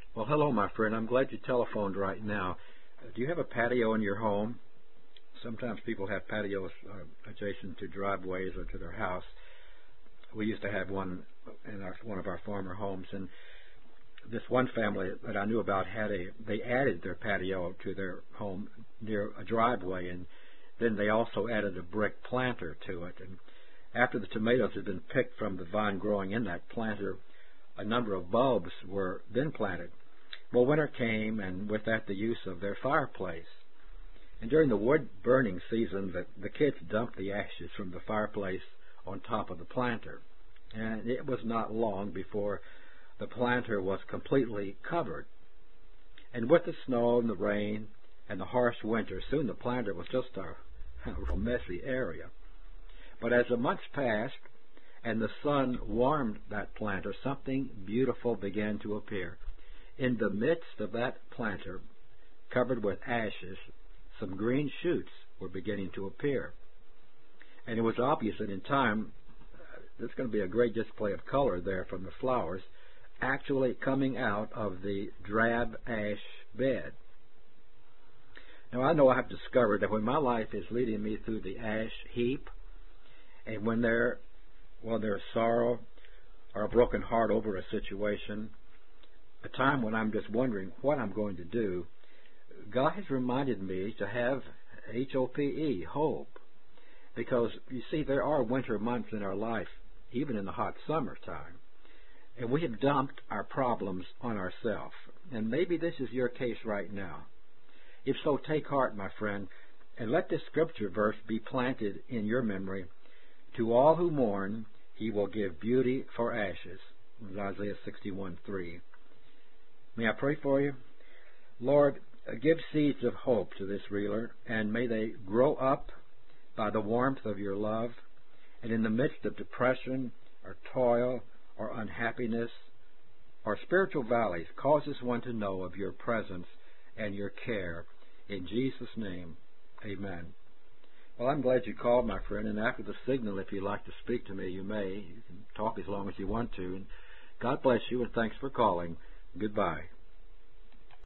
Well, hello, my friend. I'm glad you telephoned right now. Do you have a patio in your home? Sometimes people have patios adjacent to driveways or to their house. We used to have one in one of our former homes, and this one family that I knew about they added their patio to their home near a driveway, and then they also added a brick planter to it. And after the tomatoes had been picked from the vine growing in that planter, a number of bulbs were then planted. Well, winter came, and with that the use of their fireplace. And during the wood burning season, the kids dumped the ashes from the fireplace on top of the planter. And it was not long before the planter was completely covered. And with the snow and the rain and the harsh winter, soon the planter was just a real messy area. But as the months passed and the sun warmed that planter, something beautiful began to appear. In the midst of that planter, covered with ashes, some green shoots were beginning to appear. And it was obvious that in time, there's going to be a great display of color there from the flowers, actually coming out of the drab ash bed. Now, I know I've discovered that when my life is leading me through the ash heap, and when there's sorrow or a broken heart over a situation, a time when I'm just wondering what I'm going to do, God has reminded me to have H-O-P-E, hope. Because, you see, there are winter months in our life, even in the hot summertime, and we have dumped our problems on ourselves. And maybe this is your case right now. If so, take heart, my friend, and let this scripture verse be planted in your memory. To all who mourn, he will give beauty for ashes. Isaiah 61:3. May I pray for you? Lord, give seeds of hope to this reeler, and may they grow up by the warmth of your love, and in the midst of depression or toil or unhappiness or spiritual valleys, causes one to know of your presence and your care. In Jesus' name, amen. Well, I'm glad you called, my friend, and after the signal, if you'd like to speak to me, you may. You can talk as long as you want to. And God bless you, and thanks for calling. Goodbye.